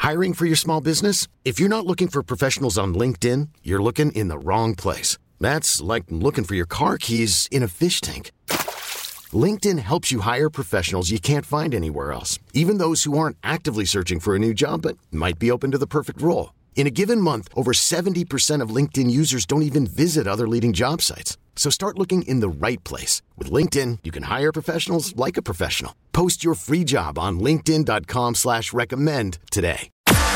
Hiring for your small business? If you're not looking for professionals on LinkedIn, you're looking in the wrong place. That's like looking for your car keys in a fish tank. LinkedIn helps you hire professionals you can't find anywhere else, even those who aren't actively searching for a new job but might be open to the perfect role. In a given month, over 70% of LinkedIn users don't even visit other leading job sites. So start looking in the right place. With LinkedIn, you can hire professionals like a professional. Post your free job on linkedin.com/recommend today.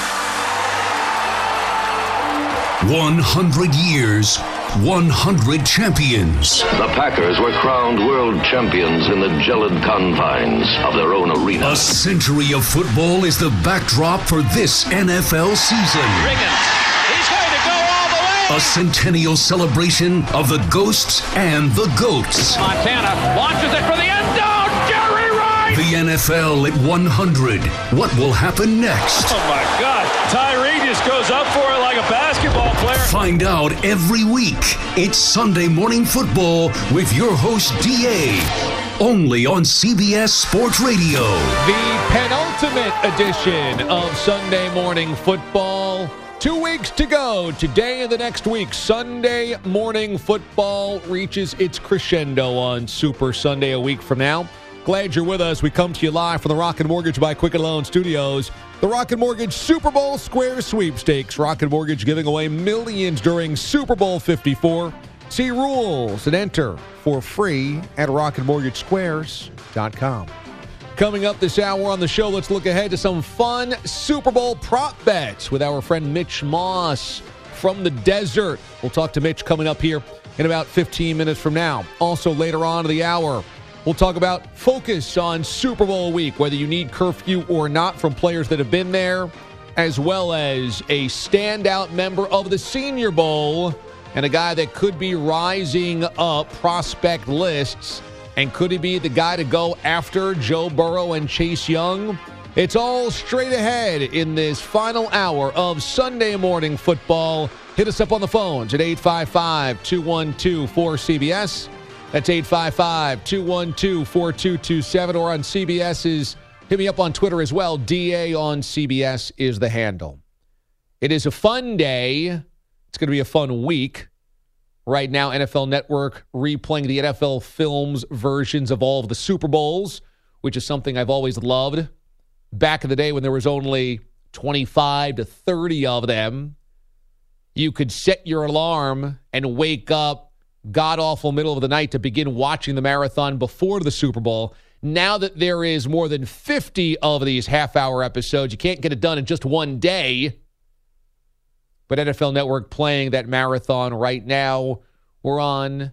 100 years, 100 champions. The Packers were crowned world champions in the gelid confines of their own arena. A century of football is the backdrop for this NFL season. Riggins, he's going to go all the way! A centennial celebration of the ghosts and the goats. Montana launches it for the end zone. Jerry Rice! The NFL at 100. What will happen next? Oh my God! Tyree just goes up for it like a basketball player. Find out every week. It's Sunday Morning Football with your host DA. Only on CBS Sports Radio. The penultimate edition of Sunday Morning Football. 2 weeks to go. Today and the next week, Sunday Morning Football reaches its crescendo on Super Sunday a week from now. Glad you're with us. We come to you live from the Rocket Mortgage by Quicken Loan Studios. The Rocket Mortgage Super Bowl Square Sweepstakes. Rocket Mortgage giving away millions during Super Bowl 54. See rules and enter for free at rocketmortgagesquares.com. Coming up this hour on the show, let's look ahead to some fun Super Bowl prop bets with our friend Mitch Moss from the desert. We'll talk to Mitch coming up here in about 15 minutes from now. Also later on in the hour, we'll talk about focus on Super Bowl week, whether you need curfew or not from players that have been there, as well as a standout member of the Senior Bowl and a guy that could be rising up prospect lists. And could he be the guy to go after Joe Burrow and Chase Young? It's all straight ahead in this final hour of Sunday Morning Football. Hit us up on the phones at 855-212-4CBS. That's 855-212-4227, or on CBS's. Hit me up on Twitter as well. DA on CBS is the handle. It is a fun day. It's going to be a fun week. Right now, NFL Network replaying the NFL Films versions of all of the Super Bowls, which is something I've always loved. Back in the day when there was only 25 to 30 of them, you could set your alarm and wake up god-awful middle of the night to begin watching the marathon before the Super Bowl. Now that there is more than 50 of these half-hour episodes, you can't get it done in just one day. But NFL Network playing that marathon right now. We're on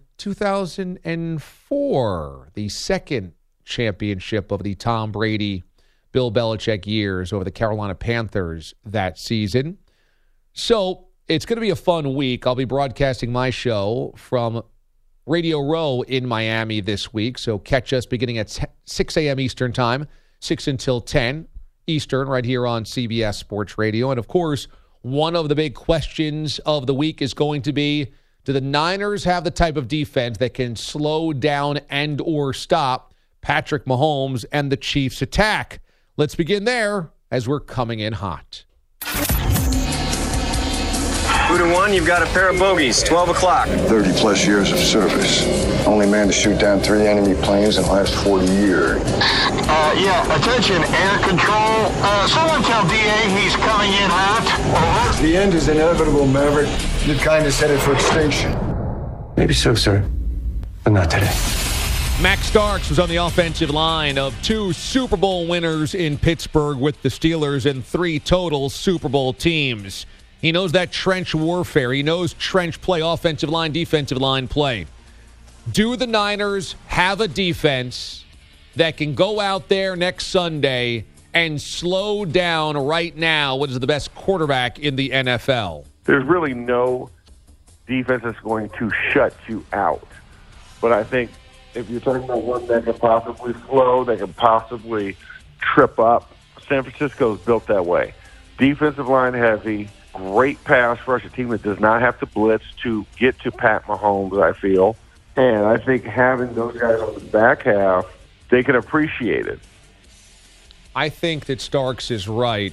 2004, the second championship of the Tom Brady, Bill Belichick years over the Carolina Panthers that season. So it's going to be a fun week. I'll be broadcasting my show from Radio Row in Miami this week. So catch us beginning at 6 a.m. Eastern Time, 6 until 10 Eastern, right here on CBS Sports Radio. And, of course, one of the big questions of the week is going to be, do the Niners have the type of defense that can slow down and or stop Patrick Mahomes and the Chiefs' attack? Let's begin there as we're coming in hot. 2-1, you've got a pair of bogeys, 12 o'clock. 30-plus years of service. Only man to shoot down 3 enemy planes in the last 40 years. Attention, air control. Someone tell DA he's coming in hot. Over. The end is inevitable, Maverick. Your kind is headed for extinction. Maybe so, sir, but not today. Max Starks was on the offensive line of 2 Super Bowl winners in Pittsburgh with the Steelers and 3 total Super Bowl teams. He knows that trench warfare. He knows trench play, offensive line, defensive line play. Do the Niners have a defense that can go out there next Sunday and slow down right now what is the best quarterback in the NFL? There's really no defense that's going to shut you out. But I think if you're talking about one that can possibly slow, that can possibly trip up, San Francisco's built that way. Defensive line heavy, great pass rush, a team that does not have to blitz to get to Pat Mahomes, I feel. And I think having those guys on the back half, they can appreciate it. I think that Starks is right.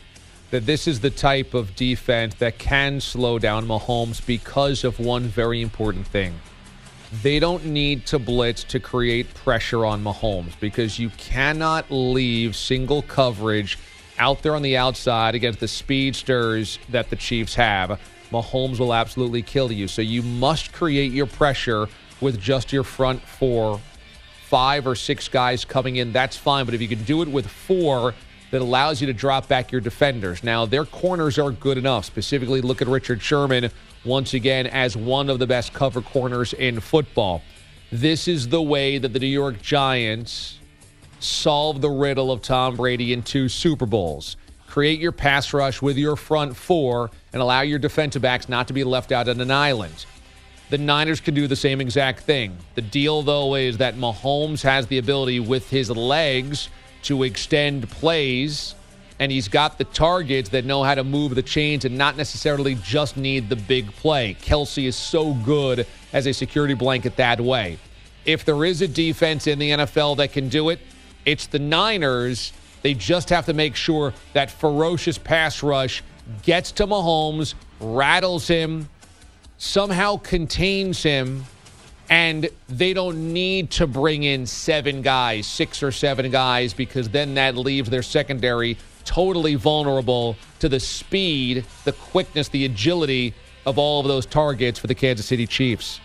that this is the type of defense that can slow down Mahomes because of one very important thing. They don't need to blitz to create pressure on Mahomes because you cannot leave single coverage out there on the outside against the speedsters that the Chiefs have. Mahomes will absolutely kill you. So you must create your pressure with just your front 4, 5 or 6 guys coming in. That's fine. But if you can do it with 4, that allows you to drop back your defenders. Now, their corners are good enough. Specifically, look at Richard Sherman, once again, as one of the best cover corners in football. This is the way that the New York Giants solve the riddle of Tom Brady in 2 Super Bowls. Create your pass rush with your front 4 and allow your defensive backs not to be left out on an island. The Niners can do the same exact thing. The deal, though, is that Mahomes has the ability with his legs to extend plays, and he's got the targets that know how to move the chains and not necessarily just need the big play. Kelce is so good as a security blanket that way. If there is a defense in the NFL that can do it, it's the Niners. They just have to make sure that ferocious pass rush gets to Mahomes, rattles him, somehow contains him, and they don't need to bring in 7 guys, 6 or 7 guys, because then that leaves their secondary totally vulnerable to the speed, the quickness, the agility of all of those targets for the Kansas City Chiefs.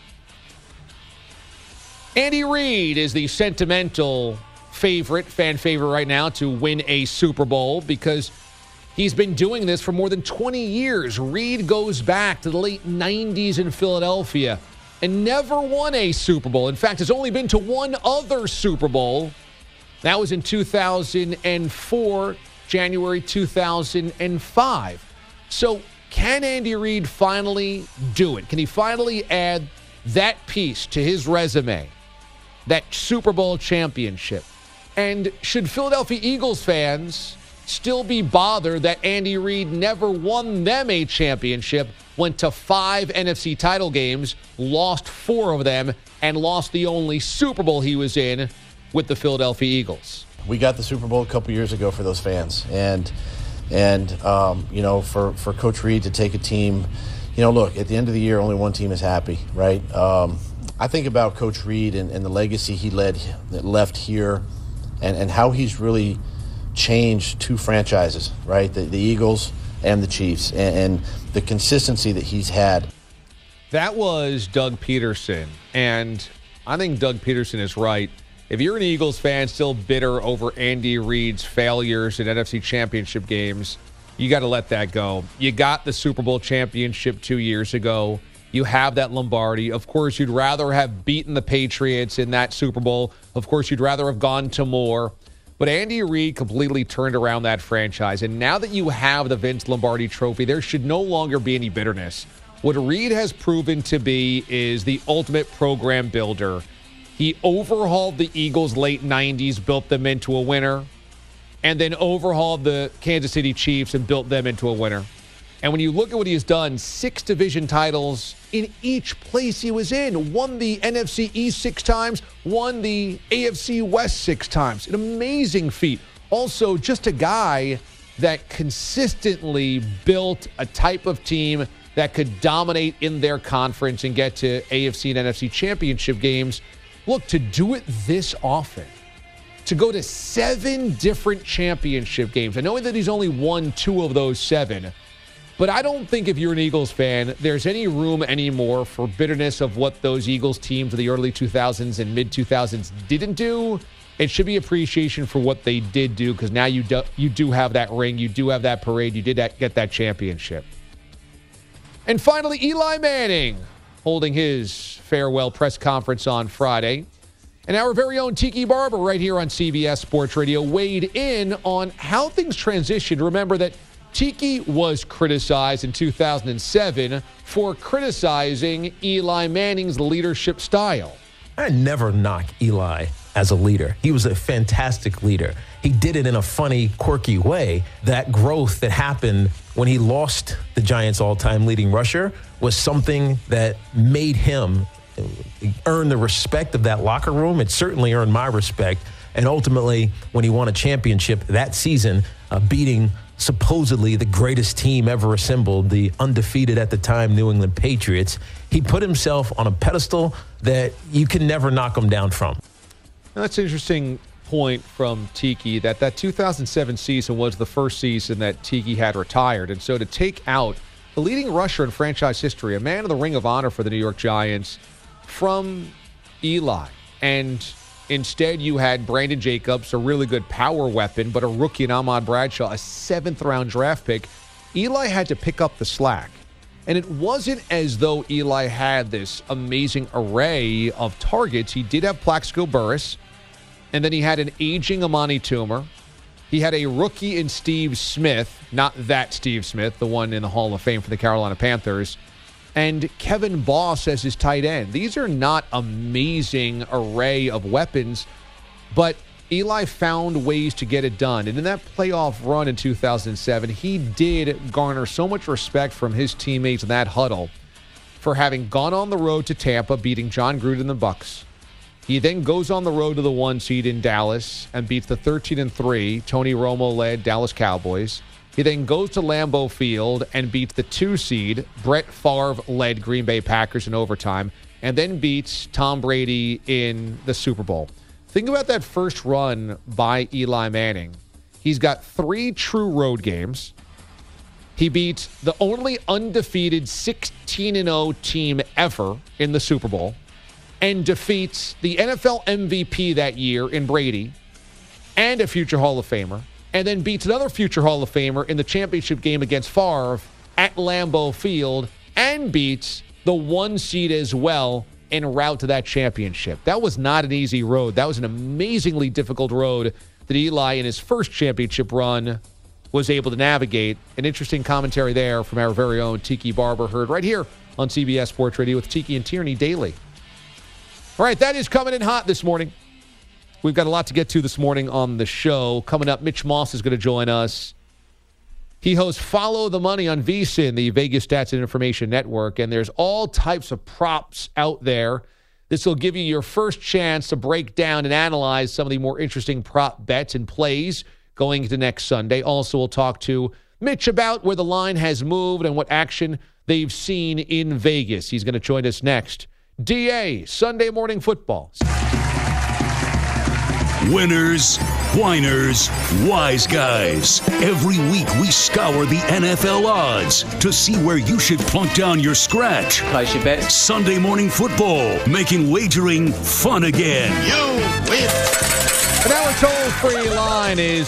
Andy Reid is the sentimental fan favorite right now to win a Super Bowl because he's been doing this for more than 20 years. Reid goes back to the late 90s in Philadelphia and never won a Super Bowl. In fact, has only been to one other Super Bowl. That was in 2004, January 2005. So can Andy Reid finally do it? Can he finally add that piece to his resume, that Super Bowl championship? And should Philadelphia Eagles fans still be bothered that Andy Reid never won them a championship, went to 5 NFC title games, lost 4 of them, and lost the only Super Bowl he was in with the Philadelphia Eagles? We got the Super Bowl a couple years ago for those fans. And you know, for Coach Reid to take a team, you know, look, at the end of the year, only one team is happy, right? I think about Coach Reid and the legacy he left here and how he's really changed 2 franchises, right? The Eagles and the Chiefs, and the consistency that he's had. That was Doug Peterson, and I think Doug Peterson is right. If you're an Eagles fan still bitter over Andy Reid's failures in NFC championship games, you got to let that go. You got the Super Bowl championship 2 years ago. You have that Lombardi. Of course, you'd rather have beaten the Patriots in that Super Bowl. Of course, you'd rather have gone to more. But Andy Reid completely turned around that franchise. And now that you have the Vince Lombardi trophy, there should no longer be any bitterness. What Reid has proven to be is the ultimate program builder. He overhauled the Eagles late 90s, built them into a winner, and then overhauled the Kansas City Chiefs and built them into a winner. And when you look at what he has done, 6 division titles in each place he was in. Won the NFC East 6 times, won the AFC West 6 times. An amazing feat. Also, just a guy that consistently built a type of team that could dominate in their conference and get to AFC and NFC championship games. Look, to do it this often, to go to 7 different championship games. I know that he's only won 2 of those 7, but I don't think if you're an Eagles fan, there's any room anymore for bitterness of what those Eagles teams of the early 2000s and mid-2000s didn't do. It should be appreciation for what they did do, because now you do have that ring, you do have that parade, you did get that championship. And finally, Eli Manning holding his farewell press conference on Friday. And our very own Tiki Barber right here on CBS Sports Radio weighed in on how things transitioned. Remember that Tiki was criticized in 2007 for criticizing Eli Manning's leadership style. I never knock Eli as a leader. He was a fantastic leader. He did it in a funny, quirky way. That growth that happened when he lost the Giants' all-time leading rusher was something that made him earn the respect of that locker room. It certainly earned my respect. And ultimately, when he won a championship that season, beating supposedly the greatest team ever assembled, the undefeated at the time New England Patriots. He put himself on a pedestal that you can never knock him down from. That's an interesting point from Tiki, that 2007 season was the first season that Tiki had retired. And so to take out the leading rusher in franchise history, a man in the Ring of Honor for the New York Giants, from Eli, and instead you had Brandon Jacobs, a really good power weapon, but a rookie in Ahmad Bradshaw, a 7th-round draft pick. Eli had to pick up the slack. And it wasn't as though Eli had this amazing array of targets. He did have Plaxico Burress, and then he had an aging Amani Toomer. He had a rookie in Steve Smith, not that Steve Smith, the one in the Hall of Fame for the Carolina Panthers, and Kevin Boss as his tight end. These are not amazing array of weapons, but Eli found ways to get it done. And in that playoff run in 2007, he did garner so much respect from his teammates in that huddle for having gone on the road to Tampa, beating John Gruden and the Bucs. He then goes on the road to the 1 seed in Dallas and beats the 13-3 Tony Romo-led Dallas Cowboys. He then goes to Lambeau Field and beats the 2 seed Brett Favre-led Green Bay Packers in overtime, and then beats Tom Brady in the Super Bowl. Think about that first run by Eli Manning. He's got 3 true road games. He beats the only undefeated 16-0 team ever in the Super Bowl, and defeats the NFL MVP that year in Brady and a future Hall of Famer, and then beats another future Hall of Famer in the championship game against Favre at Lambeau Field, and beats the 1 seed as well en route to that championship. That was not an easy road. That was an amazingly difficult road that Eli in his first championship run was able to navigate. An interesting commentary there from our very own Tiki Barber, heard right here on CBS Sports Radio with Tiki and Tierney daily. All right, that is coming in hot this morning. We've got a lot to get to this morning on the show. Coming up, Mitch Moss is going to join us. He hosts Follow the Money on VSiN, the Vegas Stats and Information Network, and there's all types of props out there. This will give you your first chance to break down and analyze some of the more interesting prop bets and plays going into next Sunday. Also, we'll talk to Mitch about where the line has moved and what action they've seen in Vegas. He's going to join us next. DA, Sunday Morning Football. Winners, whiners, wise guys. Every week we scour the NFL odds to see where you should plunk down your scratch. Place your bet. Sunday Morning Football, making wagering fun again. You win. And our toll-free line is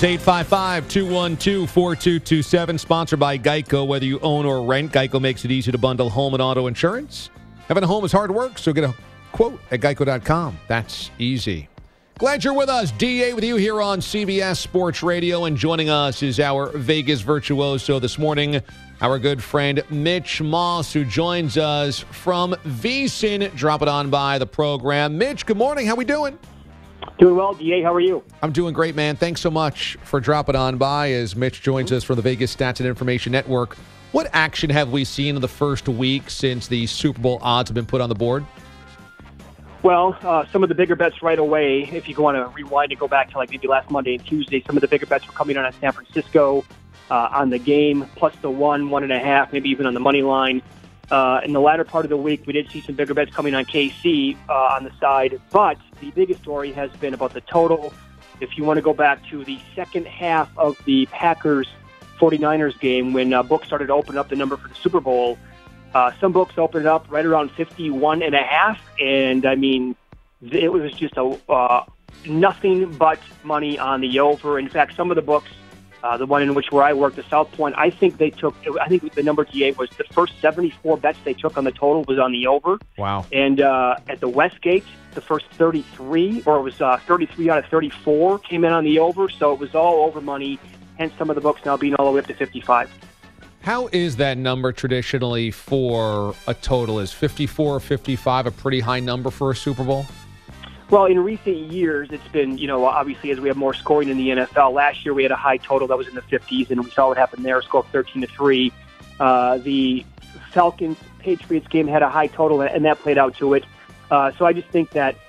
855-212-4227, sponsored by Geico. Whether you own or rent, Geico makes it easy to bundle home and auto insurance. Having a home is hard work, so get a quote at geico.com. That's easy. Glad you're with us. DA with you here on CBS Sports Radio, and joining us is our Vegas virtuoso this morning, our good friend Mitch Moss, who joins us from VSiN, dropping on by the program. Mitch, good morning. How we doing? Doing well, DA. How are you? I'm doing great, man. Thanks so much for dropping on by as Mitch joins us from the Vegas Stats and Information Network. What action have we seen in the first week since the Super Bowl odds have been put on the board? Well, some of the bigger bets right away, if you want to rewind and go back to like maybe last Monday and Tuesday, some of the bigger bets were coming on San Francisco on the game, plus the 1.5, maybe even on the money line. In the latter part of the week, we did see some bigger bets coming on KC on the side, but the biggest story has been about the total. If you want to go back to the second half of the Packers 49ers game, when books started to open up the number for the Super Bowl, some books opened up right around 51.5, and I mean, it was just a nothing but money on the over. In fact, some of the books, the one in which where I worked, the South Point, I think the number GA was the first 74 bets they took on the total was on the over. Wow. And at the Westgate, the first 33, or it was 33 out of 34 came in on the over, so it was all over money. Hence, some of the books now being all the way up to 55. How is that number traditionally for a total? Is 54 or 55 a pretty high number for a Super Bowl? Well, in recent years, it's been, obviously as we have more scoring in the NFL. Last year, we had a high total that was in the 50s, and we saw what happened there, a score of 13-3. The Falcons-Patriots game had a high total, and that played out to it. So I just think that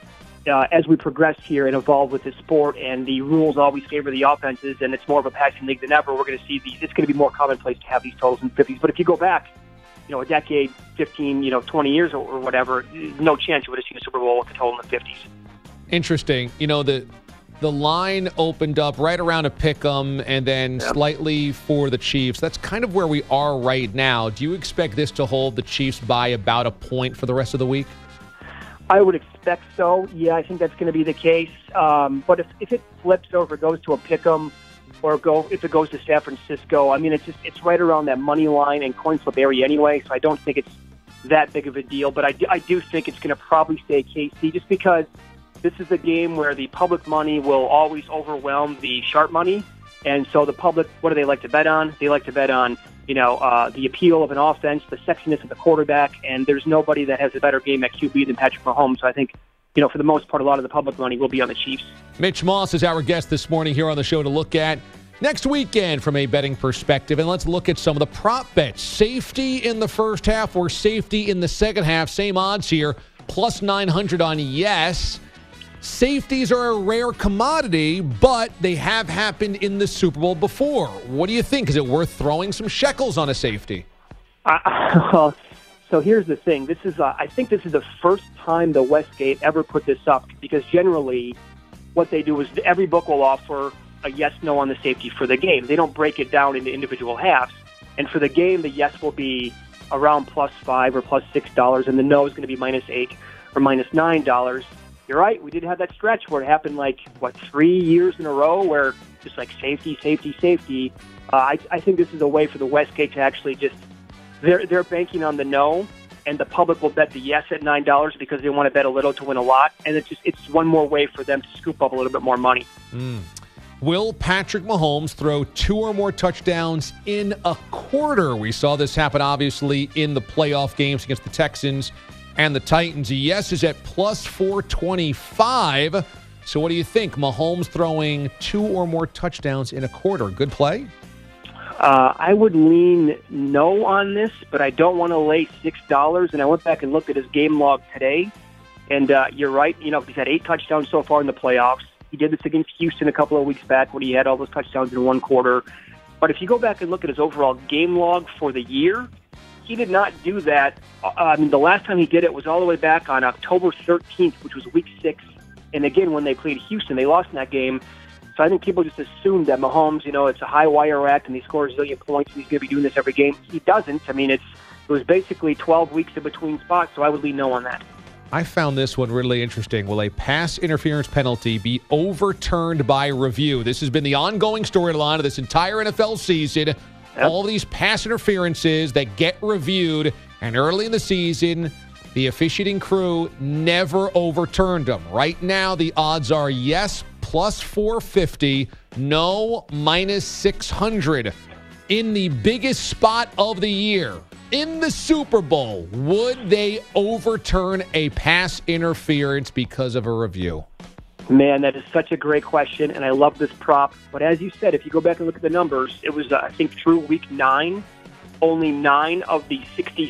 as we progress here and evolve with this sport, and the rules always favor the offenses, and it's more of a passing league than ever, we're going to see these. It's going to be more commonplace to have these totals in the 50s. But if you go back, a decade, 15, 20 years or whatever, no chance you would have seen a Super Bowl with a total in the 50s. Interesting. The line opened up right around a pick'em and then slightly for the Chiefs. That's kind of where we are right now. Do you expect this to hold the Chiefs by about a point for the rest of the week? I would expect so. Yeah, I think that's going to be the case. But if it flips over, goes to a pick'em, or if it goes to San Francisco, I mean, it's right around that money line and coin flip area anyway. So I don't think it's that big of a deal. But I do think it's going to probably stay KC, just because this is a game where the public money will always overwhelm the sharp money. And so the public, what do they like to bet on? They like to bet on, the appeal of an offense, the sexiness of the quarterback, and there's nobody that has a better game at QB than Patrick Mahomes. So I think, for the most part, a lot of the public money will be on the Chiefs. Mitch Moss is our guest this morning here on the show to look at next weekend from a betting perspective. And let's look at some of the prop bets. Safety in the first half or safety in the second half. Same odds here, plus 900 on yes. Safeties are a rare commodity, but they have happened in the Super Bowl before. What do you think? Is it worth throwing some shekels on a safety? So here's the thing. This is, I think this is the first time the Westgate ever put this up, because generally what they do is every book will offer a yes-no on the safety for the game. They don't break it down into individual halves. And for the game, the yes will be around plus $5 or plus $6, and the no is going to be minus $8 or minus $9. You're right. We did have that stretch where it happened 3 years in a row where just safety. I think this is a way for the Westgate to actually just, they're banking on the no, and the public will bet the yes at $9 because they want to bet a little to win a lot. And it's one more way for them to scoop up a little bit more money. Will Patrick Mahomes throw 2 or more touchdowns in a quarter? We saw this happen, obviously, in the playoff games against the Texans and the Titans. Yes is at plus 425. So what do you think? Mahomes throwing 2 or more touchdowns in a quarter. Good play? I would lean no on this, but I don't want to lay $6. And I went back and looked at his game log today. And you're right. He's had 8 touchdowns so far in the playoffs. He did this against Houston a couple of weeks back when he had all those touchdowns in one quarter. But if you go back and look at his overall game log for the year, he did not do that. The last time he did it was all the way back on October 13th, which was week 6. And again, when they played Houston, they lost in that game. So I think people just assumed that Mahomes, it's a high-wire act and he scores a zillion points and he's going to be doing this every game. He doesn't. It was basically 12 weeks in between spots, so I would lean no on that. I found this one really interesting. Will a pass interference penalty be overturned by review? This has been the ongoing storyline of this entire NFL season. Yep. All these pass interferences that get reviewed, and early in the season, the officiating crew never overturned them. Right now, the odds are yes, plus 450, no, minus 600. In the biggest spot of the year, in the Super Bowl, would they overturn a pass interference because of a review? Man, that is such a great question, and I love this prop. But as you said, if you go back and look at the numbers, it was, I think, through week 9, only 9 of the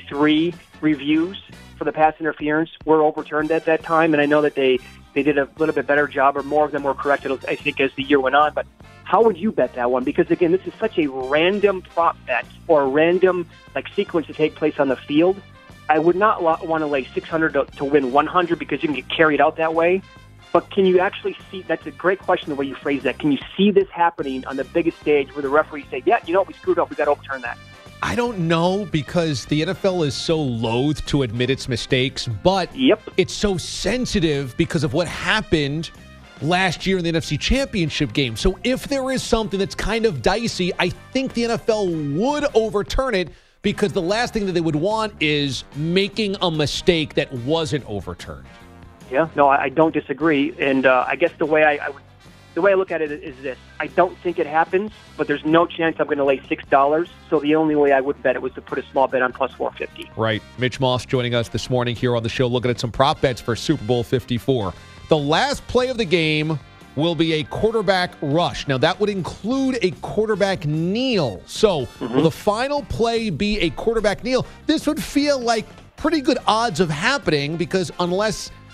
63 reviews for the pass interference were overturned at that time. And I know that they did a little bit better job, or more of them were corrected, I think, as the year went on. But how would you bet that one? Because, again, this is such a random prop bet or a random sequence to take place on the field. I would not want to lay 600 to win 100 because you can get carried out that way. But can you actually see? That's a great question, the way you phrase that. Can you see this happening on the biggest stage where the referees say, yeah, we screwed up. We got to overturn that? I don't know, because the NFL is so loath to admit its mistakes, but it's so sensitive because of what happened last year in the NFC Championship game. So if there is something that's kind of dicey, I think the NFL would overturn it, because the last thing that they would want is making a mistake that wasn't overturned. Yeah, no, I don't disagree. And I guess the way I look at it is this. I don't think it happens, but there's no chance I'm going to lay $6. So the only way I would bet it was to put a small bet on plus 450. Right. Mitch Moss joining us this morning here on the show, looking at some prop bets for Super Bowl 54. The last play of the game will be a quarterback rush. Now, that would include a quarterback kneel. So will the final play be a quarterback kneel? This would feel like pretty good odds of happening, because unless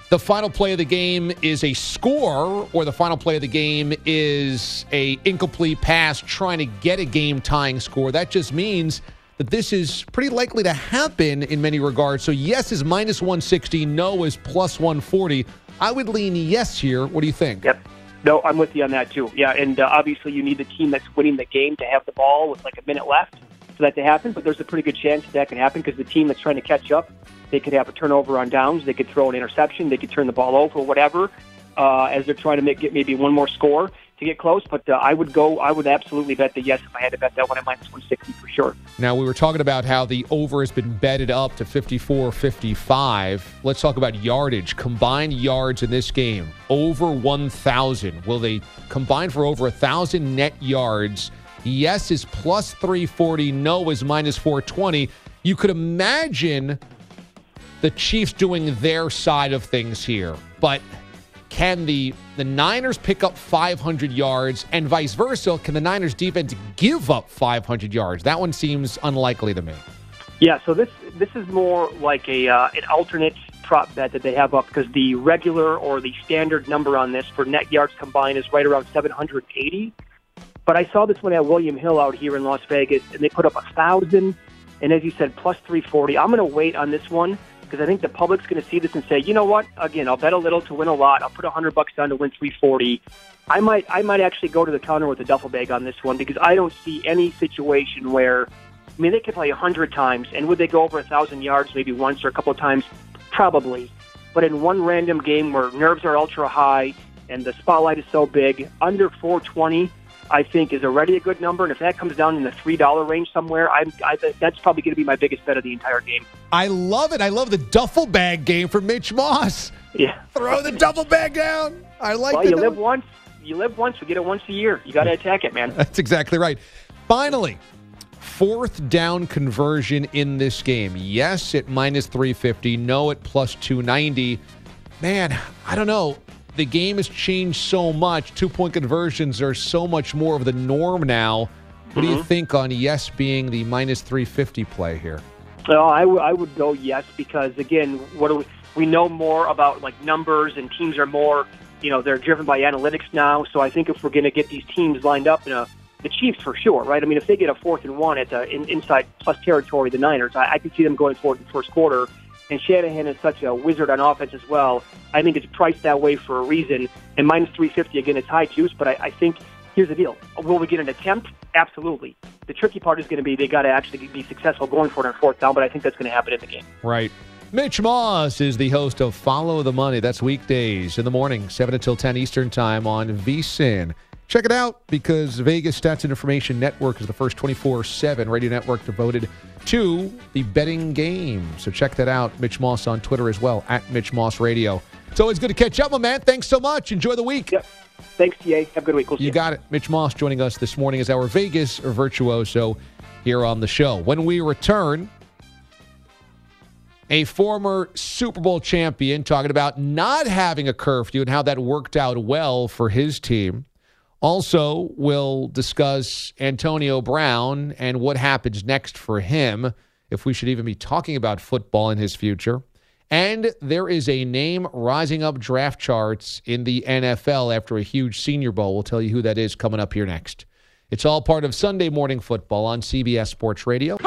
the final play of the game is a score or the final play of the game is a incomplete pass trying to get a game-tying score. That just means that this is pretty likely to happen in many regards. So yes is minus 160, no is plus 140. I would lean yes here. What do you think? Yep. No, I'm with you on that too. Yeah, and obviously you need the team that's winning the game to have the ball with like a minute left for that to happen. But there's a pretty good chance that can happen because the team that's trying to catch up, they could have a turnover on downs. They could throw an interception. They could turn the ball over, whatever, as they're trying to get maybe one more score to get close. But I would absolutely bet the yes if I had to bet that one at minus 160 for sure. Now, we were talking about how the over has been betted up to 54, 55. Let's talk about yardage. Combined yards in this game, over 1,000. Will they combine for over 1,000 net yards? Yes is plus 340. No is minus 420. You could imagine the Chiefs doing their side of things here. But can the Niners pick up 500 yards and vice versa? Can the Niners defense give up 500 yards? That one seems unlikely to me. Yeah, so this is more like an alternate prop bet that they have up because the regular or the standard number on this for net yards combined is right around 780. But I saw this one at William Hill out here in Las Vegas, and they put up 1,000, and as you said, plus 340. I'm going to wait on this one because I think the public's going to see this and say, you know what? Again, I'll bet a little to win a lot. I'll put $100 down to win 340. I might actually go to the counter with a duffel bag on this one because I don't see any situation where, I mean, they could play 100 times, and would they go over 1,000 yards maybe once or a couple of times? Probably. But in one random game where nerves are ultra high and the spotlight is so big, under 420, I think is already a good number, and if that comes down in the $3 range somewhere, that's probably going to be my biggest bet of the entire game. I love it. I love the duffel bag game for Mitch Moss. Yeah, throw the duffel bag down. I like. Well, you live once. You get it once a year. You got to attack it, man. That's exactly right. Finally, fourth down conversion in this game. Yes at minus 350. No at plus 290. Man, I don't know. The game has changed so much. 2-point conversions are so much more of the norm now. What do you think on yes being the minus 350 play here? Well, I would go yes because, again, we know more about like numbers and teams are more, they're driven by analytics now. So I think if we're going to get these teams lined up the Chiefs for sure, right? I mean, if they get a 4th and 1 at the inside plus territory, the Niners, I can see them going for it in the first quarter. And Shanahan is such a wizard on offense as well. I think it's priced that way for a reason. And minus 350, again, it's high juice, but I think here's the deal. Will we get an attempt? Absolutely. The tricky part is going to be they got to actually be successful going for it on 4th down, but I think that's going to happen in the game. Right. Mitch Moss is the host of Follow the Money. That's weekdays in the morning, 7 until 10 Eastern time on VSiN. Check it out because Vegas Stats and Information Network is the first 24/7 radio network devoted to the betting game. So check that out. Mitch Moss on Twitter as well, at Mitch Moss Radio. It's always good to catch up, my man. Thanks so much. Enjoy the week. Yep. Thanks, TA. Have a good week. We'll see you. You got it. Mitch Moss joining us this morning as our Vegas virtuoso here on the show. When we return, a former Super Bowl champion talking about not having a curfew and how that worked out well for his team. Also, we'll discuss Antonio Brown and what happens next for him, if we should even be talking about football in his future. And there is a name rising up draft charts in the NFL after a huge Senior Bowl. We'll tell you who that is coming up here next. It's all part of Sunday Morning Football on CBS Sports Radio.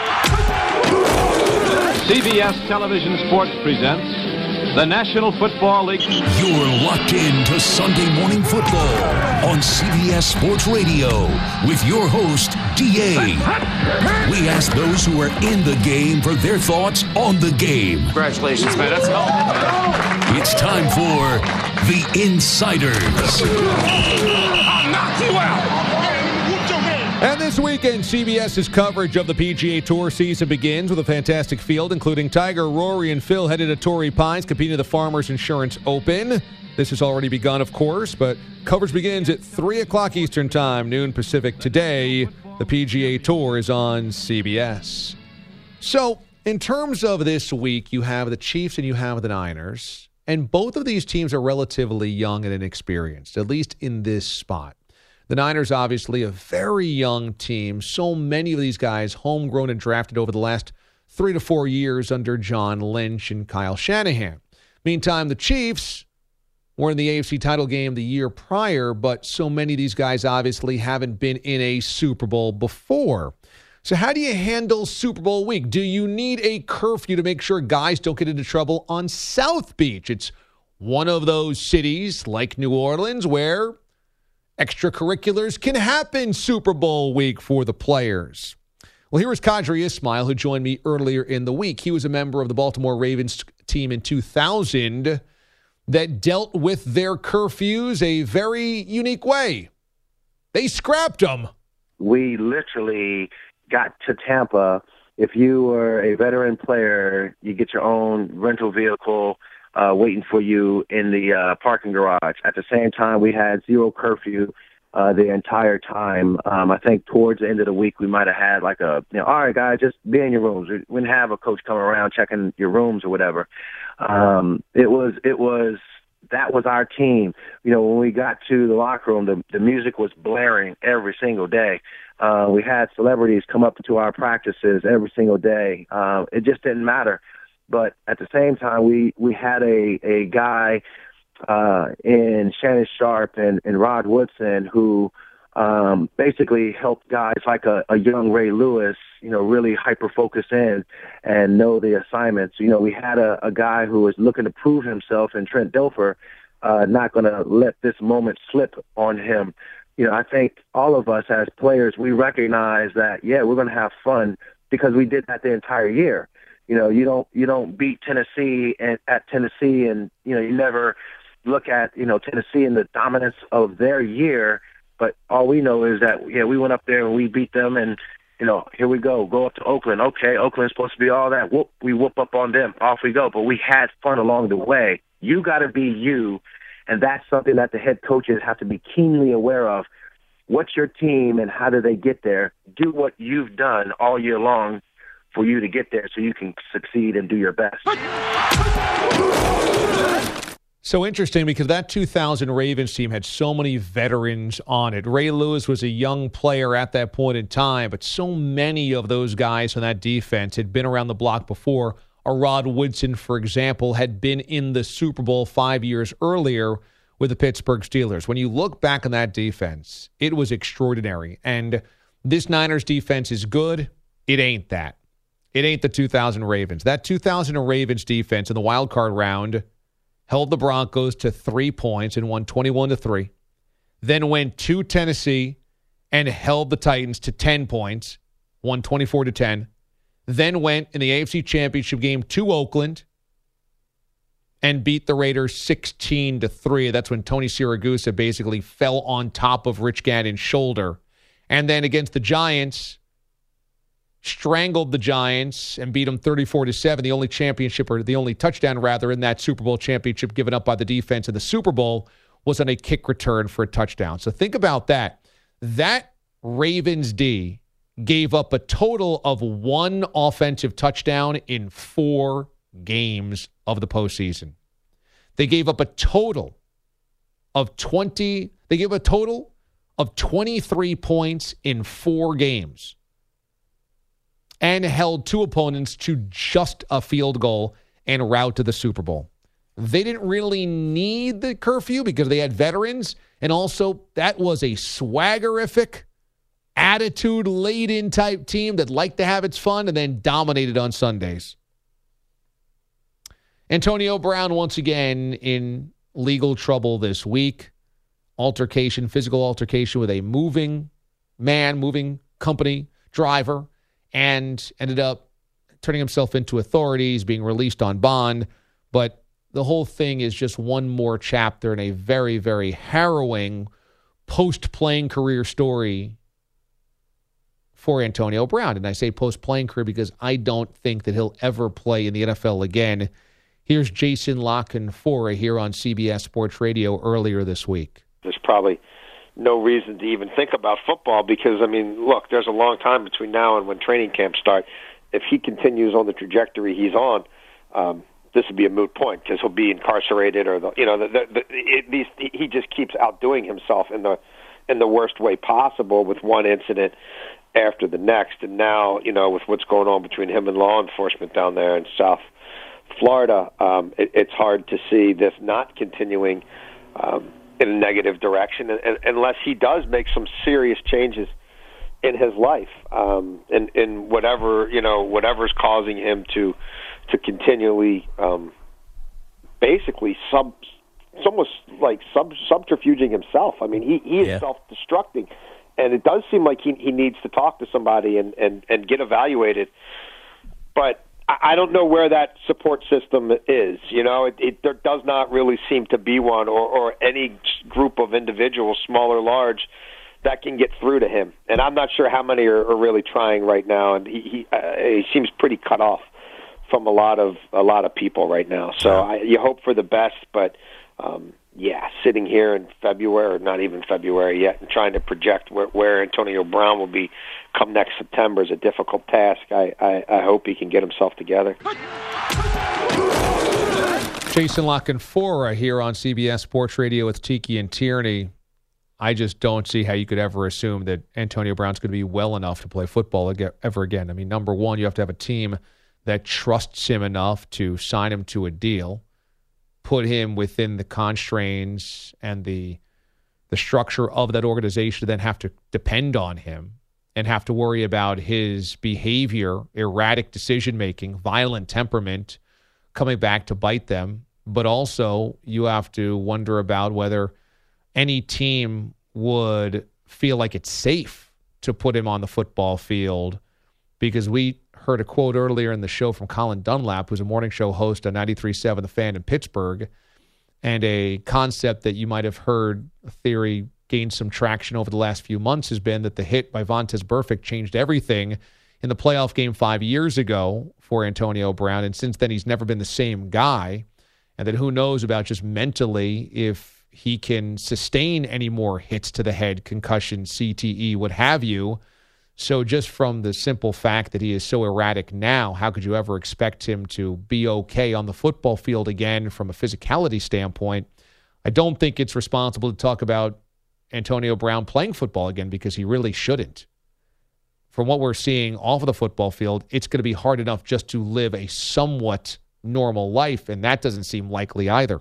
CBS Television Sports presents the National Football League. You're locked in to Sunday Morning Football on CBS Sports Radio with your host, D.A. We ask those who are in the game for their thoughts on the game. Congratulations, man. Let's go. It's time for The Insiders. I'll knock you out. And this weekend, CBS's coverage of the PGA Tour season begins with a fantastic field, including Tiger, Rory, and Phil headed to Torrey Pines, competing in the Farmers Insurance Open. This has already begun, of course, but coverage begins at 3 o'clock Eastern Time, noon Pacific today. The PGA Tour is on CBS. So, in terms of this week, you have the Chiefs and you have the Niners, and both of these teams are relatively young and inexperienced, at least in this spot. The Niners, obviously, a very young team. So many of these guys homegrown and drafted over the last 3 to 4 years under John Lynch and Kyle Shanahan. Meantime, the Chiefs were in the AFC title game the year prior, but so many of these guys obviously haven't been in a Super Bowl before. So how do you handle Super Bowl week? Do you need a curfew to make sure guys don't get into trouble on South Beach? It's one of those cities like New Orleans where extracurriculars can happen Super Bowl week for the players. Well, here is Qadry Ismail, who joined me earlier in the week. He was a member of the Baltimore Ravens team in 2000 that dealt with their curfews a very unique way. They scrapped them. We literally got to Tampa. If you were a veteran player, you get your own rental vehicle waiting for you in the parking garage. At the same time, we had zero curfew the entire time. I think towards the end of the week, we might have had like all right, guys, just be in your rooms. We didn't have a coach coming around checking your rooms or whatever. That was our team. When we got to the locker room, the music was blaring every single day. We had celebrities come up to our practices every single day. It just didn't matter. But at the same time, we had a guy in Shannon Sharpe and Rod Woodson who basically helped guys like a young Ray Lewis, really hyper-focus in and know the assignments. We had a guy who was looking to prove himself in Trent Dilfer, not going to let this moment slip on him. I think all of us as players, we recognize that, we're going to have fun because we did that the entire year. You don't beat Tennessee at Tennessee and, you never look at, Tennessee and the dominance of their year. But all we know is that, we went up there and we beat them and, here we go up to Oakland. Okay, Oakland's supposed to be all that. We whoop up on them. Off we go. But we had fun along the way. You got to be you. And that's something that the head coaches have to be keenly aware of. What's your team and how do they get there? Do what you've done all year long for you to get there so you can succeed and do your best. So interesting because that 2000 Ravens team had so many veterans on it. Ray Lewis was a young player at that point in time, but so many of those guys on that defense had been around the block before. A Rod Woodson, for example, had been in the Super Bowl 5 years earlier with the Pittsburgh Steelers. When you look back on that defense, it was extraordinary. And this Niners defense is good. It ain't that. It ain't the 2000 Ravens. That 2000 Ravens defense in the wild card round held the Broncos to 3 points and won 21-3. Then went to Tennessee and held the Titans to 10 points, won 24-10. Then went in the AFC Championship game to Oakland and beat the Raiders 16-3. That's when Tony Siragusa basically fell on top of Rich Gannon's shoulder. And then against the Giants, strangled the Giants and beat them 34-7. The only championship, or the only touchdown rather, in that Super Bowl championship given up by the defense in the Super Bowl was on a kick return for a touchdown. So think about that. That Ravens D gave up a total of 1 offensive touchdown in 4 games of the postseason. They gave up a total of 23 points in 4 games and held 2 opponents to just a field goal en route to the Super Bowl. They didn't really need the curfew because they had veterans, and also that was a swaggerific, attitude-laden type team that liked to have its fun and then dominated on Sundays. Antonio Brown, once again, in legal trouble this week. Physical altercation with a moving company driver, and ended up turning himself into authorities, being released on bond. But the whole thing is just one more chapter in a very, very harrowing post-playing career story for Antonio Brown. And I say post-playing career because I don't think that he'll ever play in the NFL again. Here's Jason La Canfora here on CBS Sports Radio earlier this week. There's probably no reason to even think about football because, look, there's a long time between now and when training camps start. If he continues on the trajectory he's on, this would be a moot point because he'll be incarcerated or he just keeps outdoing himself in the worst way possible with one incident after the next. And now, with what's going on between him and law enforcement down there in South Florida, it's hard to see this not continuing in a negative direction unless he does make some serious changes in his life, in whatever's causing him to continually basically almost like subterfuging himself. I mean, he is self-destructing, and it does seem like he needs to talk to somebody and get evaluated. But I don't know where that support system is. There does not really seem to be one, or any group of individuals, small or large, that can get through to him. And I'm not sure how many are really trying right now. And he seems pretty cut off from a lot of people right now. So you hope for the best, but sitting here in February, or not even February yet, and trying to project where Antonio Brown will be come next September is a difficult task. I hope he can get himself together. Jason La Canfora here on CBS Sports Radio with Tiki and Tierney. I just don't see how you could ever assume that Antonio Brown's going to be well enough to play football ever again. I mean, number one, you have to have a team that trusts him enough to sign him to a deal, put him within the constraints and the structure of that organization, then have to depend on him and have to worry about his behavior, erratic decision-making, violent temperament coming back to bite them. But also you have to wonder about whether any team would feel like it's safe to put him on the football field, because we heard a quote earlier in the show from Colin Dunlap, who's a morning show host on 93.7 The Fan in Pittsburgh, and a concept that you might have heard, a theory gained some traction over the last few months, has been that the hit by Vontaze Burfict changed everything in the playoff game 5 years ago for Antonio Brown, and since then he's never been the same guy, and that who knows about just mentally if he can sustain any more hits to the head, concussion, CTE, what have you. So just from the simple fact that he is so erratic now, how could you ever expect him to be okay on the football field again from a physicality standpoint? I don't think it's responsible to talk about Antonio Brown playing football again, because he really shouldn't. From what we're seeing off of the football field, it's going to be hard enough just to live a somewhat normal life, and that doesn't seem likely either.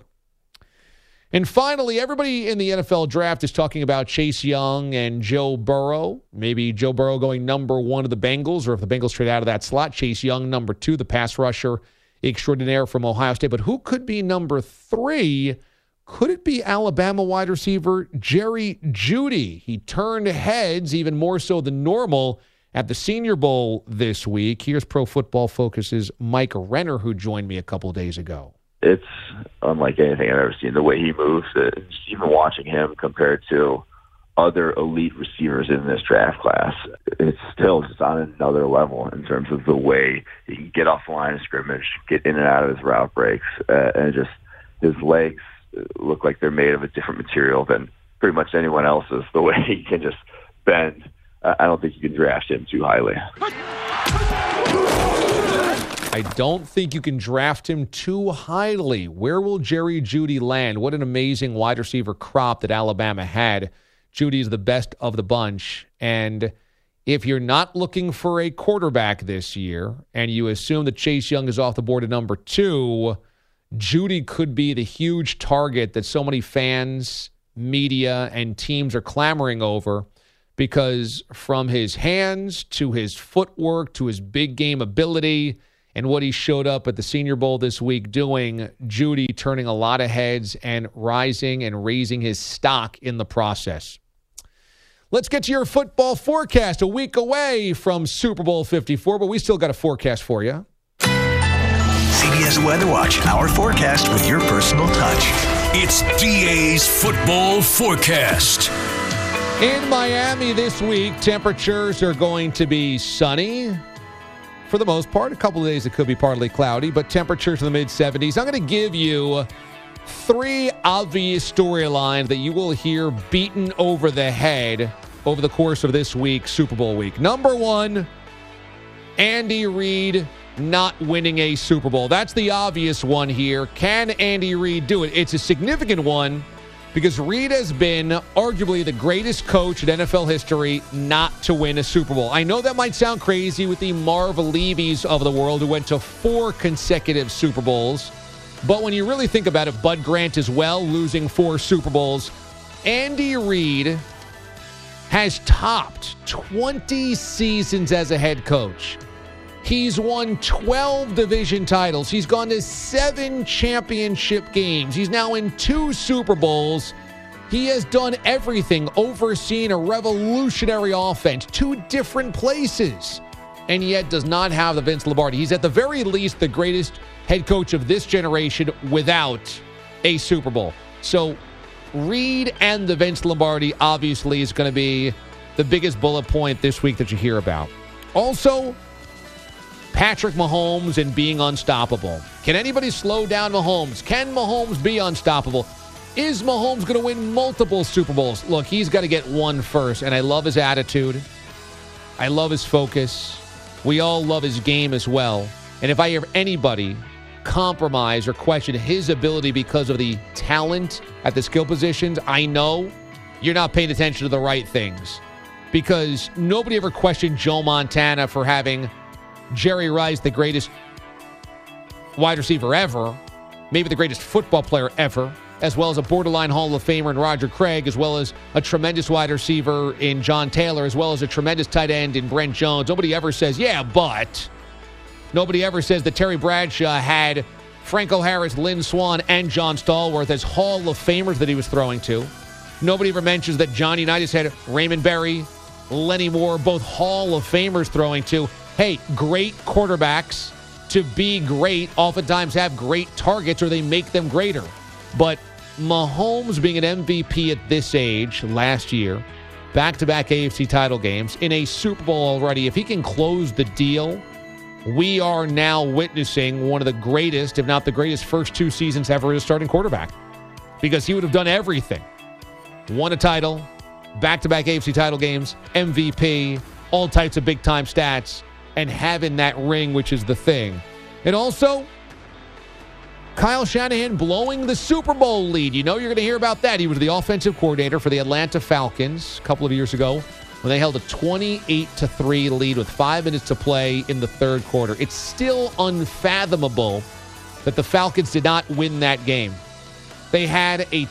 And finally, everybody in the NFL draft is talking about Chase Young and Joe Burrow. Maybe Joe Burrow going number one of the Bengals, or if the Bengals trade out of that slot, Chase Young number two, the pass rusher extraordinaire from Ohio State. But who could be number three? Could it be Alabama wide receiver Jerry Jeudy? He turned heads even more so than normal at the Senior Bowl this week. Here's Pro Football Focus's Mike Renner, who joined me a couple days ago. It's unlike anything I've ever seen. The way he moves, even watching him compared to other elite receivers in this draft class, it's still just on another level in terms of the way he can get off the line of scrimmage, get in and out of his route breaks, and just his legs look like they're made of a different material than pretty much anyone else's. The way he can just bend, I don't think you can draft him too highly. I don't think you can draft him too highly. Where will Jerry Jeudy land? What an amazing wide receiver crop that Alabama had. Jeudy is the best of the bunch. And if you're not looking for a quarterback this year and you assume that Chase Young is off the board at number two, Jeudy could be the huge target that so many fans, media, and teams are clamoring over, because from his hands to his footwork to his big game ability and what he showed up at the Senior Bowl this week doing, Jeudy turning a lot of heads and rising and raising his stock in the process. Let's get to your football forecast. A week away from Super Bowl 54, but we still got a forecast for you. CBS Weather Watch, our forecast with your personal touch. It's DA's football forecast. In Miami this week, temperatures are going to be sunny for the most part. A couple of days it could be partly cloudy, but temperatures in the mid-70s. I'm going to give you three obvious storylines that you will hear beaten over the head over the course of this week, Super Bowl week. Number one, Andy Reid not winning a Super Bowl. That's the obvious one here. Can Andy Reid do it? It's a significant one because Reid has been arguably the greatest coach in NFL history not to win a Super Bowl. I know that might sound crazy with the Marv Levy's of the world who went to 4 consecutive Super Bowls, but when you really think about it, Bud Grant as well, losing 4 Super Bowls. Andy Reid has topped 20 seasons as a head coach. He's won 12 division titles. He's gone to 7 championship games. He's now in 2 Super Bowls. He has done everything, overseen a revolutionary offense, 2 different places, and yet does not have the Vince Lombardi. He's at the very least the greatest head coach of this generation without a Super Bowl. So Reid and the Vince Lombardi obviously is going to be the biggest bullet point this week that you hear about. Also, Patrick Mahomes and being unstoppable. Can anybody slow down Mahomes? Can Mahomes be unstoppable? Is Mahomes going to win multiple Super Bowls? Look, he's got to get one first, and I love his attitude. I love his focus. We all love his game as well. And if I hear anybody compromise or question his ability because of the talent at the skill positions, I know you're not paying attention to the right things. Because nobody ever questioned Joe Montana for having Jerry Rice, the greatest wide receiver ever, maybe the greatest football player ever, as well as a borderline Hall of Famer in Roger Craig, as well as a tremendous wide receiver in John Taylor, as well as a tremendous tight end in Brent Jones. Nobody ever says, yeah, but. Nobody ever says that Terry Bradshaw had Franco Harris, Lynn Swann, and John Stallworth as Hall of Famers that he was throwing to. Nobody ever mentions that Johnny Unitas had Raymond Berry, Lenny Moore, both Hall of Famers throwing to. Hey, great quarterbacks, to be great, oftentimes have great targets or they make them greater. But Mahomes being an MVP at this age last year, back-to-back AFC title games, in a Super Bowl already, if he can close the deal, we are now witnessing one of the greatest, if not the greatest, first 2 seasons ever as a starting quarterback. Because he would have done everything. Won a title, back-to-back AFC title games, MVP, all types of big-time stats, and having that ring, which is the thing. And also, Kyle Shanahan blowing the Super Bowl lead. You know you're going to hear about that. He was the offensive coordinator for the Atlanta Falcons a couple of years ago when they held a 28-3 lead with 5 minutes to play in the third quarter. It's still unfathomable that the Falcons did not win that game. They had a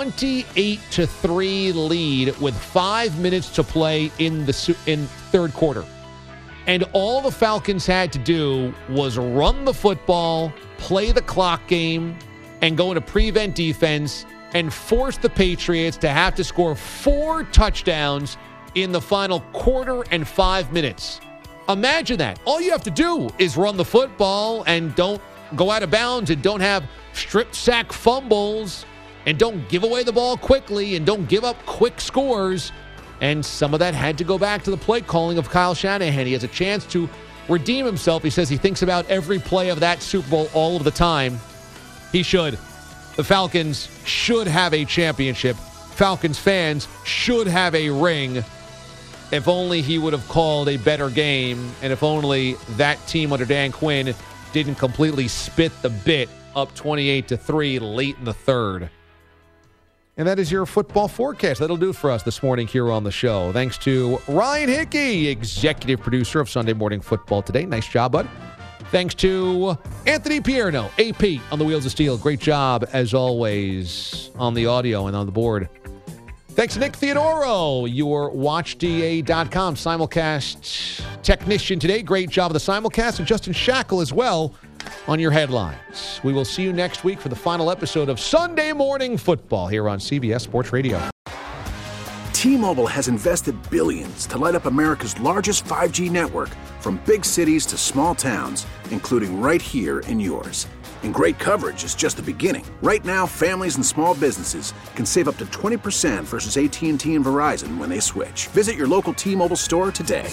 28-3 lead with 5 minutes to play in third quarter. And all the Falcons had to do was run the football, play the clock game, and go into prevent defense and force the Patriots to have to score 4 touchdowns in the final quarter and 5 minutes. Imagine that. All you have to do is run the football and don't go out of bounds and don't have strip sack fumbles and don't give away the ball quickly and don't give up quick scores. And some of that had to go back to the play calling of Kyle Shanahan. He has a chance to redeem himself. He says he thinks about every play of that Super Bowl all of the time. He should. The Falcons should have a championship. Falcons fans should have a ring. If only he would have called a better game, and if only that team under Dan Quinn didn't completely spit the bit up 28-3 late in the third. And that is your football forecast. That'll do it for us this morning here on the show. Thanks to Ryan Hickey, executive producer of Sunday Morning Football Today. Nice job, bud. Thanks to Anthony Pierno, AP on the Wheels of Steel. Great job, as always, on the audio and on the board. Thanks to Nick Theodoro, your WatchDA.com simulcast technician today. Great job of the simulcast. And Justin Shackle as well on your headlines. We will see you next week for the final episode of Sunday Morning Football here on CBS Sports Radio. T-Mobile has invested billions to light up America's largest 5G network, from big cities to small towns, including right here in yours. And great coverage is just the beginning. Right now, families and small businesses can save up to 20% versus AT&T and Verizon when they switch. Visit your local T-Mobile store today.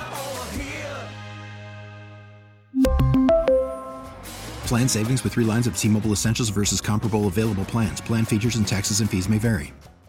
Plan savings with 3 lines of T-Mobile Essentials versus comparable available plans. Plan features and taxes and fees may vary.